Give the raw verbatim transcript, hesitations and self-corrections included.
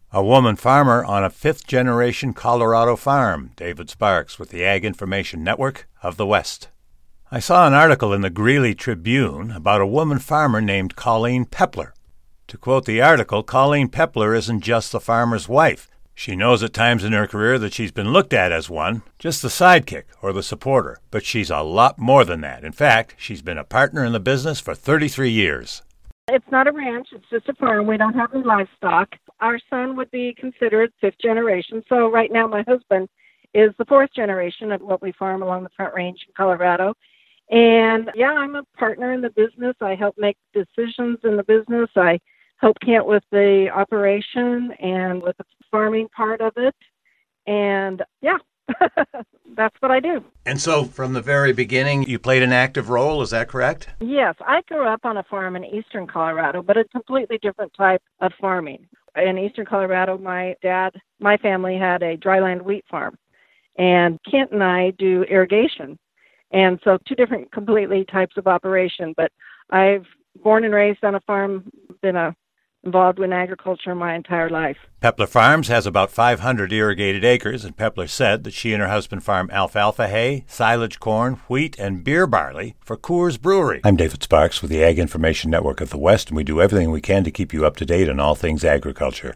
A woman farmer on a fifth-generation Colorado farm. David Sparks with the Ag Information Network of the West. I saw an article in the Greeley Tribune about a woman farmer named Colleen Pepler. To quote the article, Colleen Pepler isn't just the farmer's wife. She knows at times in her career that she's been looked at as one, just the sidekick or the supporter. But she's a lot more than that. In fact, she's been a partner in the business for thirty-three years. It's not a ranch. It's just a farm. We don't have any livestock. Our son would be considered fifth generation. So right now my husband is the fourth generation of what we farm along the Front Range in Colorado. And, yeah, I'm a partner in the business. I help make decisions in the business. I help Kent with the operation and with the farming part of it. And, yeah, that's what I do. And so from the very beginning, you played an active role. Is that correct? Yes. I grew up on a farm in eastern Colorado, but a completely different type of farming. In eastern Colorado, my dad, my family had a dryland wheat farm. And Kent and I do irrigation. And so two different completely types of operation. But I've born and raised on a farm, been a, involved in agriculture my entire life. Pepler Farms has about five hundred irrigated acres, and Pepler said that she and her husband farm alfalfa hay, silage corn, wheat, and beer barley for Coors Brewery. I'm David Sparks with the Ag Information Network of the West, and we do everything we can to keep you up to date on all things agriculture.